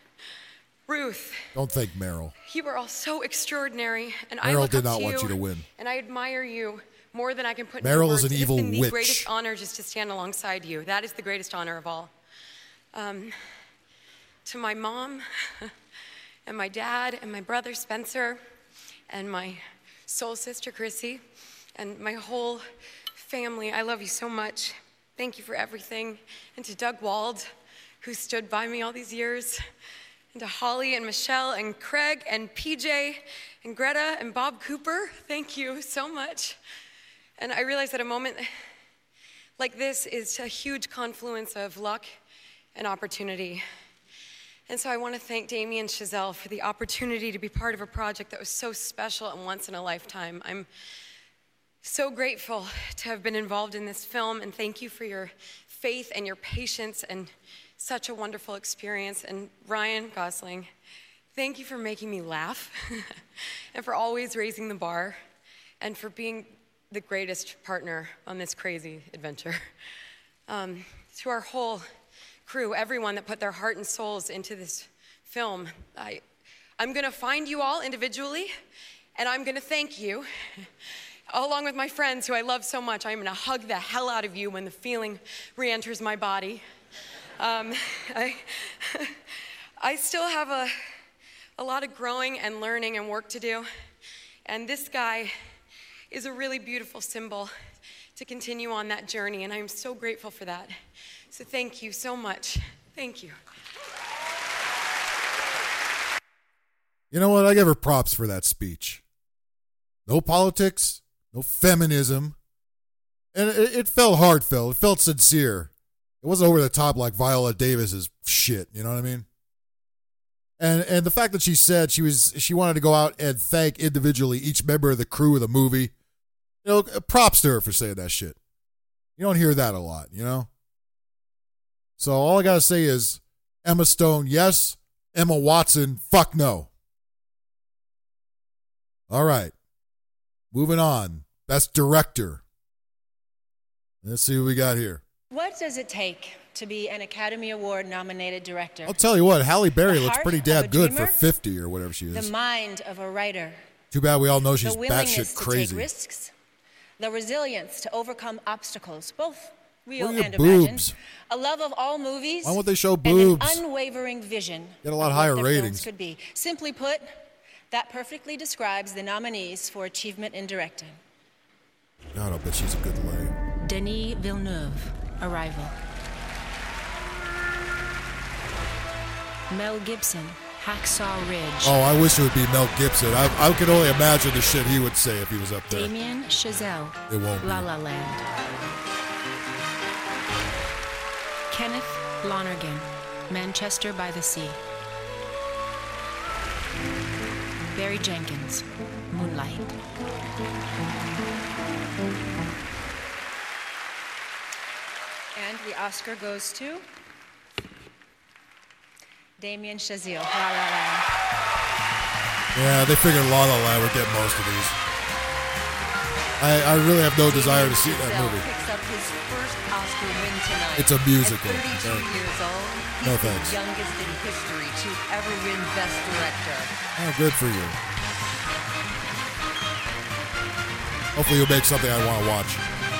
Ruth, Don't think Meryl. you were all so extraordinary, and I Meryl look did up not to want you, you to win. and I admire you more than I can put into Meryl words. is an It evil has been the witch. greatest honor just to stand alongside you. That is the greatest honor of all. Um, to my mom, and my dad, and my brother Spencer, and my soul sister Chrissy, and my whole family, I love you so much. Thank you for everything. And to Doug Wald, who stood by me all these years, and to Holly and Michelle and Craig and P J and Greta and Bob Cooper, thank you so much. And I realize that a moment like this is a huge confluence of luck and opportunity. And so I want to thank Damien Chazelle for the opportunity to be part of a project that was so special and once in a lifetime. I'm so grateful to have been involved in this film, and thank you for your faith and your patience and such a wonderful experience. And Ryan Gosling, thank you for making me laugh and for always raising the bar and for being the greatest partner on this crazy adventure. Um, to our whole crew, everyone that put their heart and souls into this film, I, I'm gonna find you all individually, and I'm gonna thank you, along with my friends who I love so much. I'm gonna hug the hell out of you when the feeling re-enters my body. Um, I, I still have a, a lot of growing and learning and work to do, and this guy is a really beautiful symbol to continue on that journey, and I'm so grateful for that. So thank you so much. Thank you. You know what? I give her props for that speech. No politics, no feminism. And it, it felt heartfelt. It felt sincere. It wasn't over the top like Viola Davis's shit. You know what I mean? And and the fact that she said she was she wanted to go out and thank individually each member of the crew of the movie. You know, props to her for saying that shit. You don't hear that a lot, you know? So all I got to say is Emma Stone, yes. Emma Watson, fuck no. All right. Moving on. Best director. Let's see what we got here. What does it take to be an Academy Award nominated director? I'll tell you what, Halle Berry The looks heart pretty of damn a good for dreamer, fifty or whatever she The is. mind of a writer. Too bad we all know she's the willingness batshit to crazy. take risks. The resilience to overcome obstacles, both real What are your and boobs? imagined. A love of all movies. Why won't they show And boobs? an unwavering vision. Get a lot of higher what their films ratings. could be. Simply put, that perfectly describes the nominees for achievement in directing. God, I'll bet she's a good lady. Denis Villeneuve, Arrival. Mel Gibson, Hacksaw Ridge. Oh, I wish it would be Mel Gibson. I, I could only imagine the shit he would say if he was up there. Damien Chazelle, It won't be. La La Land. Kenneth Lonergan, Manchester by the Sea. Barry Jenkins, Moonlight. And the Oscar goes to Damien Chazelle, La La Land. Yeah, they figured La La Land would get most of these. I, I really have no desire to see that movie. Picks up his first Oscar win tonight. It's a musical. At thirty-two No. years old, he's No the thanks. youngest in history to ever win Best Director. Oh, good for you. Hopefully you'll make something I want to watch.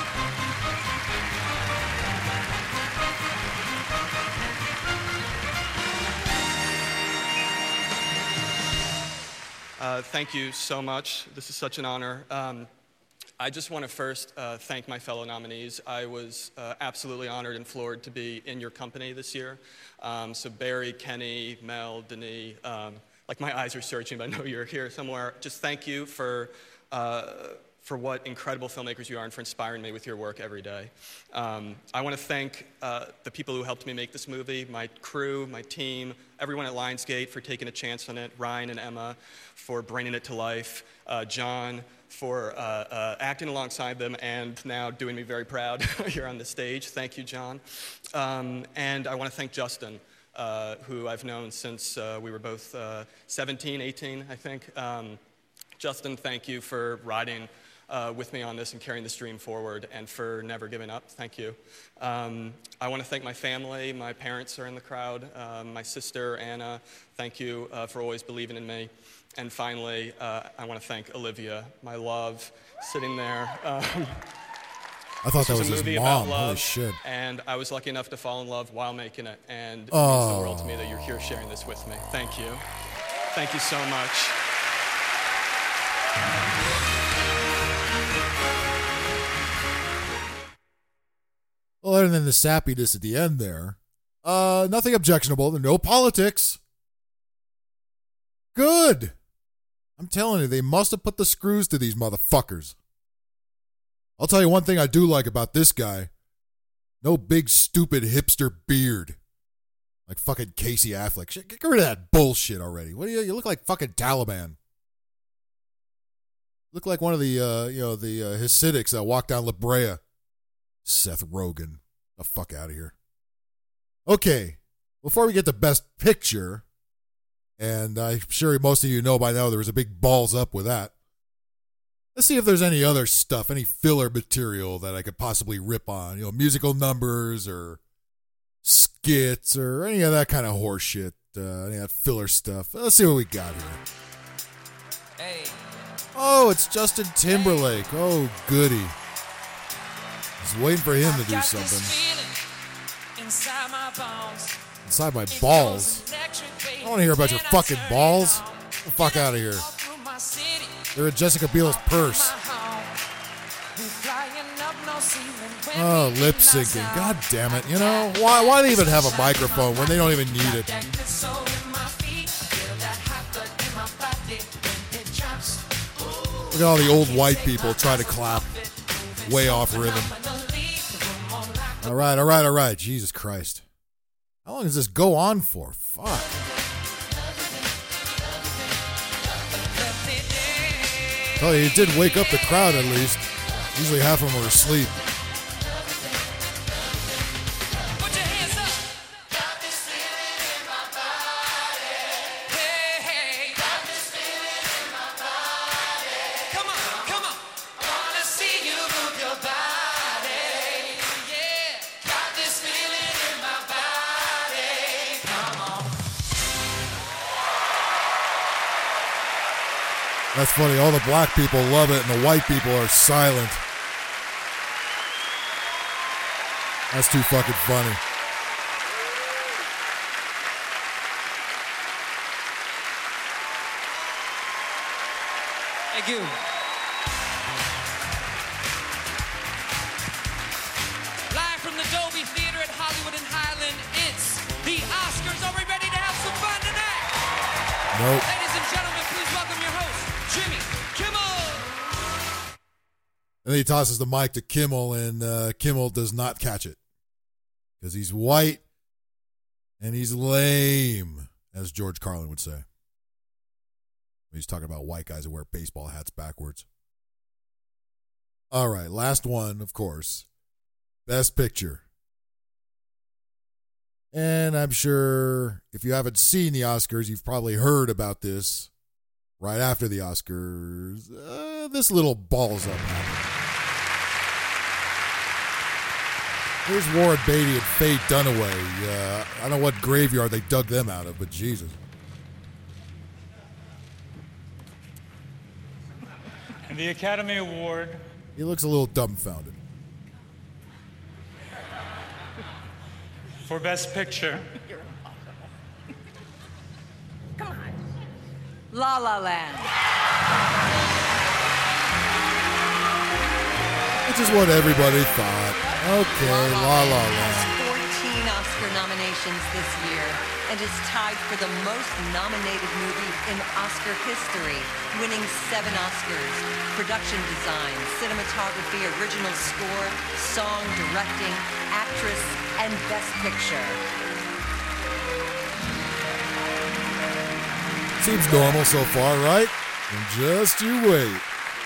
Uh, thank you so much. This is such an honor. Um, I just want to first uh, thank my fellow nominees. I was uh, absolutely honored and floored to be in your company this year. Um, so Barry, Kenny, Mel, Denis, um, like my eyes are searching, but I know you're here somewhere. Just thank you for, uh, for what incredible filmmakers you are and for inspiring me with your work every day. Um, I want to thank uh, the people who helped me make this movie, my crew, my team, everyone at Lionsgate for taking a chance on it, Ryan and Emma for bringing it to life, uh, John for uh, uh, acting alongside them and now doing me very proud here on the stage. Thank you, John. Um, and I want to thank Justin, uh, who I've known since uh, we were both uh, seventeen, eighteen, I think. Um, Justin, thank you for riding uh, with me on this and carrying this dream forward and for never giving up. Thank you. Um, I want to thank my family. My parents are in the crowd. Um, my sister, Anna, thank you uh, for always believing in me. And finally, uh, I want to thank Olivia, my love, sitting there. Um, I thought that this was a his movie mom. about love, Holy shit. And I was lucky enough to fall in love while making it. And it Oh. means the world to me that you're here sharing this with me. Thank you. Thank you so much. Well, other than the sappiness at the end there, uh, nothing objectionable. No politics. Good. I'm telling you, they must have put the screws to these motherfuckers. I'll tell you one thing I do like about this guy. No big, stupid hipster beard. Like fucking Casey Affleck. Shit, get rid of that bullshit already. What do you, you look like fucking Taliban. Look like one of the, uh, you know, the uh, Hasidics that walk down La Brea. Seth Rogen. The fuck out of here. Okay. Before we get to Best Picture, and I'm sure most of you know by now there was a big balls up with that. Let's see if there's any other stuff, any filler material that I could possibly rip on. You know, musical numbers or skits or any of that kind of horse shit. Uh, any of that filler stuff. Let's see what we got here. Hey. Oh, it's Justin Timberlake. Oh, goody. I was waiting for him to do something. Inside my bones. Inside my balls? I don't want to hear about your fucking balls. Get the fuck out of here. They're in Jessica Biel's purse. Oh, lip syncing. God damn it. You know, why, why do they even have a microphone when they don't even need it? Look at all the old white people trying to clap way off rhythm. All right, all right, all right. Jesus Christ. How long does this go on for? Fuck. Oh, you did wake up the crowd at least. Usually half of them were asleep. That's funny. All the black people love it, and the white people are silent. That's too fucking funny. Thank you. Live from the Dolby Theater at Hollywood and Highland, it's the Oscars. Are we ready to have some fun tonight? Nope. Ladies and gentlemen, please welcome your host, Jimmy Kimmel. And then he tosses the mic to Kimmel, and uh, Kimmel does not catch it. Because he's white, and he's lame, as George Carlin would say. He's talking about white guys who wear baseball hats backwards. All right, last one, of course. Best Picture. And I'm sure if you haven't seen the Oscars, you've probably heard about this right after the Oscars. Uh, this little balls up happened. Here's Warren Beatty and Faye Dunaway. Uh, I don't know what graveyard they dug them out of, but Jesus. And the Academy Award. He looks a little dumbfounded. For Best Picture. La La Land. Which is what everybody thought. Okay, La La Land. fourteen Oscar nominations this year and is tied for the most nominated movie in Oscar history, winning seven Oscars: production design, cinematography, original score, song, directing, actress, and Best Picture. Seems normal so far, right? And just you wait.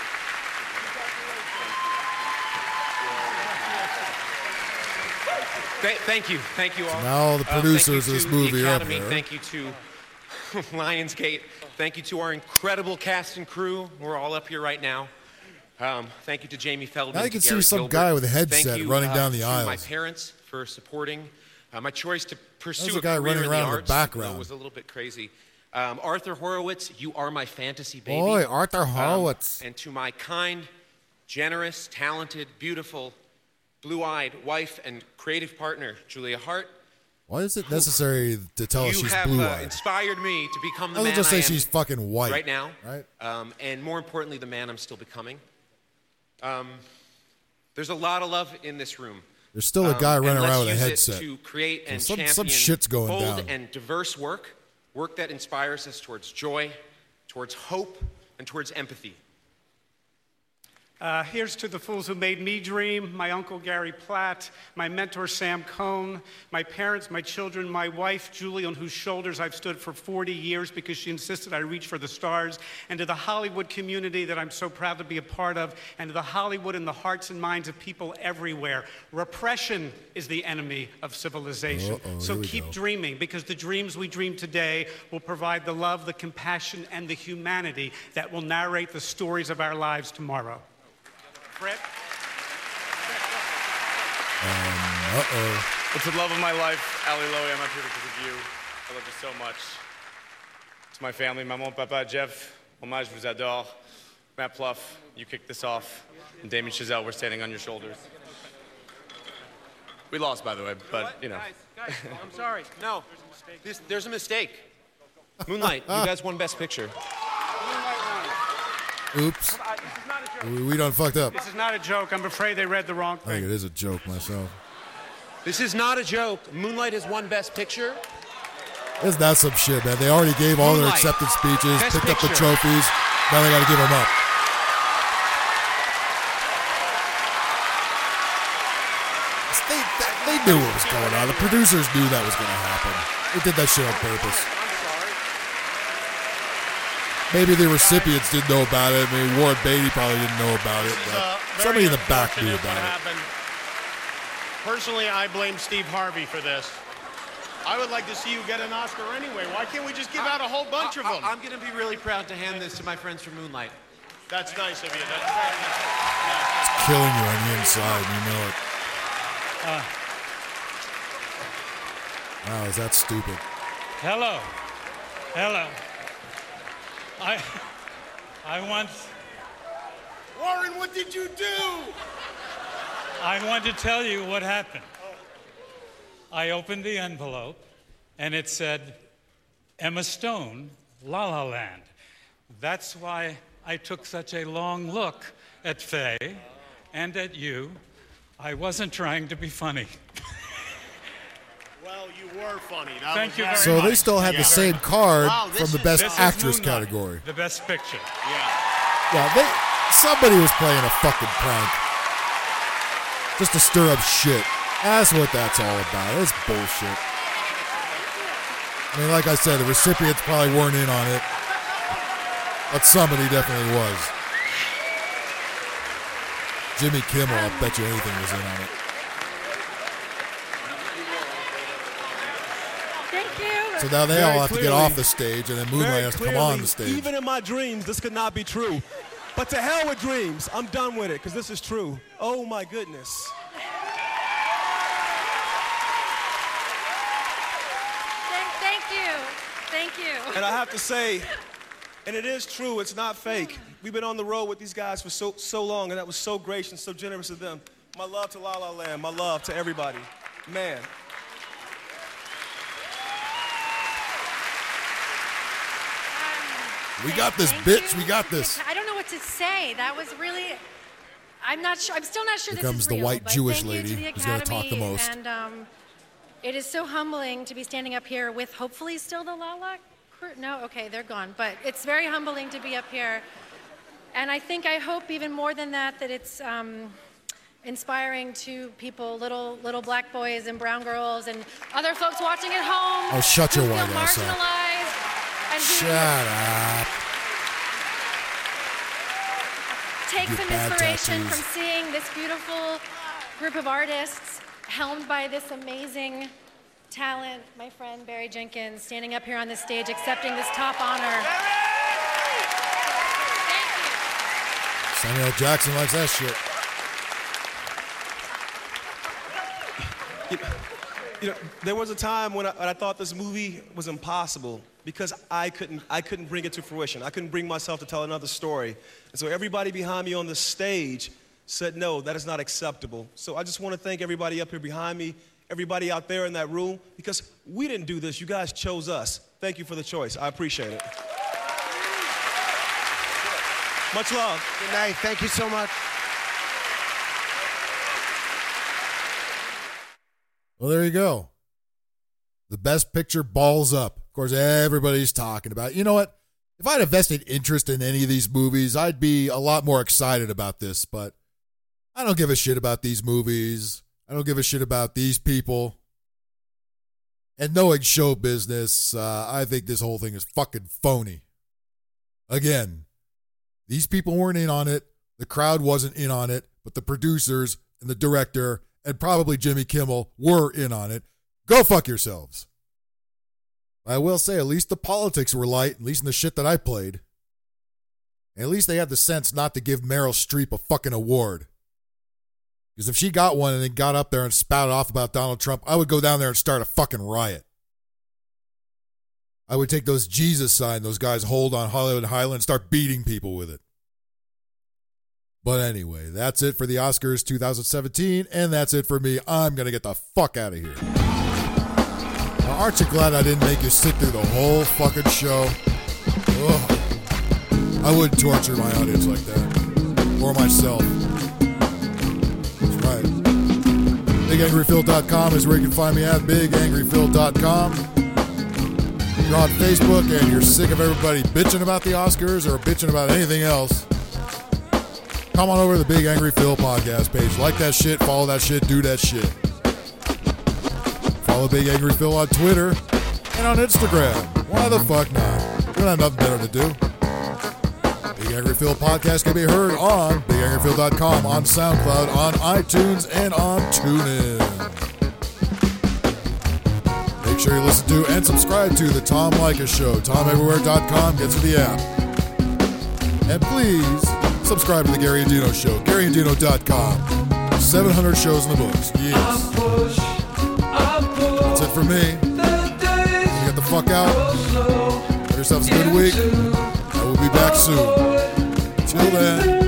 Th- thank you, thank you all. So now the producers uh, of this to movie the are up Academy. there. Thank you to Lionsgate. Thank you to our incredible cast and crew. We're all up here right now. Um, thank you to Jamie Feldman. Now you to can see Garrett some Gilbert. guy with a Thank headset you, running uh, down the to aisles. my parents for supporting uh, my choice to pursue There's a a guy career running in around the in the arts. background. It was a little bit crazy. Um, Arthur Horowitz, you are my fantasy baby. Boy, Arthur Um, Horowitz. and to my kind, generous, talented, beautiful, blue-eyed wife and creative partner, Julia Hart. Why is it necessary to tell us you she's have uh, blue-eyed? inspired me to become the Why man don't just I say am she's fucking white, right now, right? Um, and more importantly, the man I'm still becoming. Um, there's a lot of love in this room. There's still a Um, guy and running let's around with a use it headset. to create So and some- champion some shit's going bold down. and diverse work, work that inspires us towards joy, towards hope, and towards empathy. Uh, here's to the fools who made me dream, my uncle Gary Platt, my mentor Sam Cohn, my parents, my children, my wife Julie, on whose shoulders I've stood for forty years because she insisted I reach for the stars, and to the Hollywood community that I'm so proud to be a part of, and to the Hollywood in the hearts and minds of people everywhere. Repression is the enemy of civilization. Uh-oh, so here we keep go. dreaming, because the dreams we dream today will provide the love, the compassion, and the humanity that will narrate the stories of our lives tomorrow. Fred? Um, uh-oh. It's the love of my life, Ali Lowy. I'm up here because of you. I love you so much. To my family, maman, papa, Jeff, hommage, vous adore. Matt Pluff, you kicked this off. And Damien Chazelle, we're standing on your shoulders. We lost, by the way, but, you know. Guys, guys, I'm sorry. No, this, there's a mistake. Moonlight, you guys won Best Picture. Oops. We, we done fucked up. This is not a joke. I'm afraid they read the wrong I think thing. it is a joke myself. This is not a joke. Moonlight has won Best Picture. Isn't that some shit, man? They already gave all their Moonlight. acceptance speeches, Best picked up the Picture. trophies. Now they got to give them up. They, they knew what was going on. The producers knew that was going to happen. They did that shit on purpose. Maybe the recipients didn't know about it. I mean, Warren Beatty probably didn't know about it, but Uh, somebody in very the back knew unfortunate about what it. happened. Personally, I blame Steve Harvey for this. I would like to see you get an Oscar anyway. Why can't we just give out a whole bunch of them? I'm going to be really proud to hand this to my friends from Moonlight. That's nice of you. That's very nice. It's killing you on the inside, and you know it. Uh, Wow, is that stupid? hello. Hello. I, I want, Warren, what did you do? I want to tell you what happened. I opened the envelope, and it said, Emma Stone, La La Land. That's why I took such a long look at Faye and at you. I wasn't trying to be funny. Well, you were funny. That Thank was you very very So much. they still have Yeah. the same card Wow, this from the is- Best This is Actress Moonlight, category. The best picture. Yeah. Yeah, they, somebody was playing a fucking prank. Just to stir up shit. That's what that's all about. It's bullshit. I mean, like I said, the recipients probably weren't in on it. But somebody definitely was. Jimmy Kimmel, I'll bet you anything was in on it. Thank you. So now they Very all have to get clearly- off the stage, and then Moonlight Very has to come clearly, on the stage. Even in my dreams, this could not be true. But to hell with dreams. I'm done with it because this is true. Oh my goodness. Thank, thank you. Thank you. And I have to say, and it is true, it's not fake. We've been on the road with these guys for so so long, and that was so gracious, so generous of them. My love to La La Land, my love to everybody. Man. We got this, Thank bitch. you. We got this. I don't know what to say. That was really. I'm not sure. I'm still not sure Here this comes is the real, white but Jewish thank you lady to the who's gonna talk the Academy, most. And um, it is so humbling to be standing up here with hopefully still the La La crew. No, okay, they're gone. But it's very humbling to be up here, and I think I hope even more than that that it's. Um, inspiring to people, little little black boys and brown girls and other folks watching at home. Oh, shut who your feel white ass up. marginalized and who Shut up. take You some bad inspiration tattoos. from seeing this beautiful group of artists helmed by this amazing talent, my friend Barry Jenkins, standing up here on this stage accepting this top honor. Samuel L. Jackson likes that shit. You know, there was a time when I, when I thought this movie was impossible because I couldn't, I couldn't bring it to fruition. I couldn't bring myself to tell another story. And so everybody behind me on the stage said, no, that is not acceptable. So I just want to thank everybody up here behind me, everybody out there in that room, because we didn't do this. You guys chose us. Thank you for the choice. I appreciate it. Much love. Good night. Thank you so much. Well, there you go. The Best Picture balls up. Of course, everybody's talking about it. You know what? If I had a vested interest in any of these movies, I'd be a lot more excited about this, but I don't give a shit about these movies. I don't give a shit about these people. And knowing show business, uh, I think this whole thing is fucking phony. Again, these people weren't in on it. The crowd wasn't in on it, but the producers and the director and probably Jimmy Kimmel were in on it. Go fuck yourselves. I will say, at least the politics were light, at least in the shit that I played. And at least they had the sense not to give Meryl Streep a fucking award. Because if she got one and then got up there and spouted off about Donald Trump, I would go down there and start a fucking riot. I would take those Jesus signs those guys hold on Hollywood Highland and start beating people with it. But anyway, that's it for the Oscars two thousand seventeen, and that's it for me. I'm going to get the fuck out of here. Now, aren't you glad I didn't make you sit through the whole fucking show? Ugh. I wouldn't torture my audience like that. Or myself. That's right. big angry phil dot com is where you can find me at big angry phil dot com. If you're on Facebook and you're sick of everybody bitching about the Oscars or bitching about anything else, come on over to the Big Angry Phil podcast page. Like that shit, follow that shit, do that shit. Follow Big Angry Phil on Twitter and on Instagram. Why the fuck not? We don't have nothing better to do. Big Angry Phil podcast can be heard on big angry phil dot com, on SoundCloud, on iTunes, and on TuneIn. Make sure you listen to and subscribe to The Tom Leykis Show. tom everywhere dot com gets you the app. And please subscribe to The Gary Andino Show, gary andino dot com. seven hundred shows in the books. Yes. That's it for me. You get the fuck out. Have yourselves a good week. I will be back soon. Till then.